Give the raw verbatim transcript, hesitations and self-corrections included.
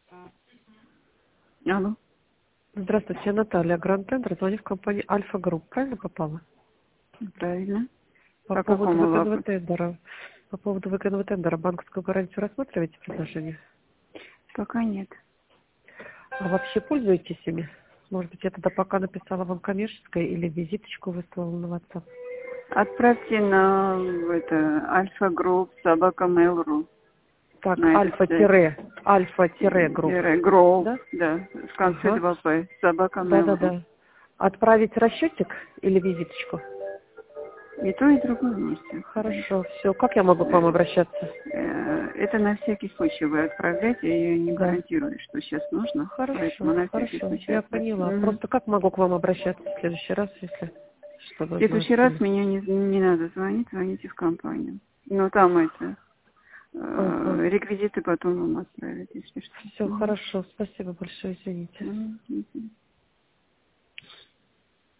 Алло. Здравствуйте, я Наталья, Гранд Тендер, звоню в компанию Альфа Групп. Правильно попала? Правильно. По По поводу какому выгодного вопросу? тендера. По поводу выгодного тендера банковскую гарантию рассматриваете предложение? Пока нет. А вообще пользуетесь ими? Может быть, я тогда пока написала вам коммерческое или визиточку выставила на WhatsApp? Отправьте на в это Альфа Групп, собака Mail.ru. Так, На этот сайт. альфа-тире, альфа-групп. Гроу, Да? да, в конце Ага. два П. Собака Mail.ru. Да-да-да. Отправить расчетик или визиточку? И то, и другое вместе. Хорошо, все. Как я могу к вам Э, обращаться? э, Это на всякий случай вы отправляете, я не Да. гарантирую, что сейчас нужно, Хорошо, поэтому на всякий хорошо, случай я отправьте. поняла. Мгм. Просто как могу к вам обращаться в следующий раз, если что В нужно от следующий раз себя? меня не, не надо звонить, звоните в компанию. Но там это, Ага. э, реквизиты потом вам отправят, если что. Все Мгм. хорошо, спасибо большое, извините. Мгм. Мгм.